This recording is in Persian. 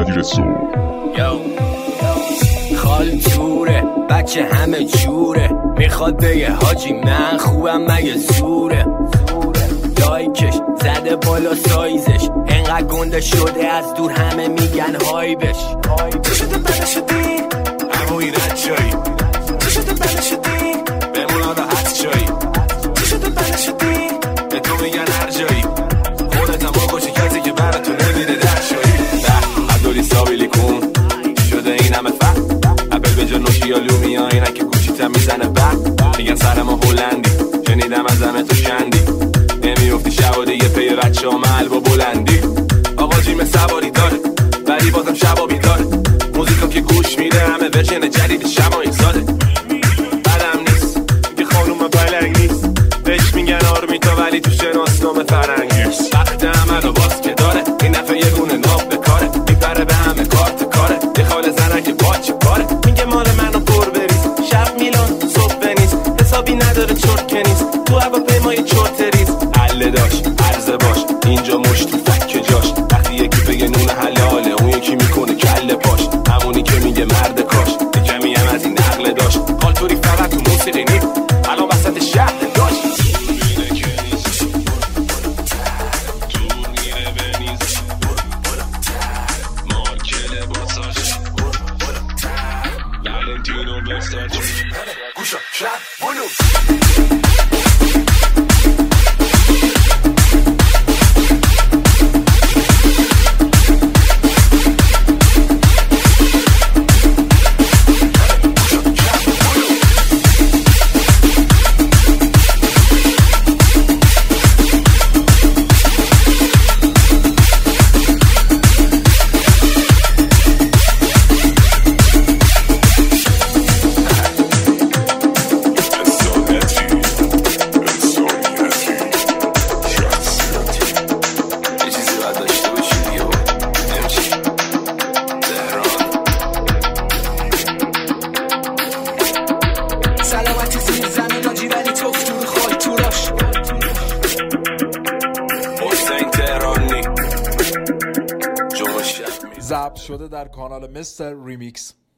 رادیو صبح. خال توره بچه همه جوره، میخواد بگه حاجی من خوبم مگه زوره. لایکش زده بالا سایزش، انقدر گنده شده از دور همه میگن های بش. تو شده بله شدی هموی رد شایی، تو شده بله شدی بمونا راحت شایی، تو شده بله شدی به تو میگن هر جایی، خودت هم باکشی کسی که براتون نمیره در شایی. ده عبدالی سابیلی کن شده این همه فهم، اپل به جا نوشی یا لومیا اینه که گوشیتم میزنه بعد میگن سر ما هلندی، شنیدم از همه تو شندی نمیافتی شب و دیگه پی بچه ها محل با بلندی. آقا جیم سواری داره ولی بازم شبا بیداره، موزیکا که گوش میده همه ورژن جدید شمایی زاده. بدم نیست که خانوم پلنگ نیست، بهش میگن آرمیتا ولی تو شناسنامه فرنگ نیست. وقت همه رو باز که داره این دفعه یه گونه ناب بکاره، میپره به همه کارت کاره، یه خال زرنگ باچه کاره، میگه مال منو پر بریز، شب میلان صبح بنیز، حسابی نداره چرت کنیز، تو هواپیمای چرت ریز. عله داشت عرضه باش اینجا مش تو فک جاش، وقتی یکی بگه نون حلاله اون یکی میکنه کله پاش، همونی که میگه مرد کاش یه کمی هم از این نقله داشت. خالتوری فقط تو موسیقی نیم الان وسط شهر داشت. گوشا شب بلوز ضبط شده در کانال مستر ریمیکس.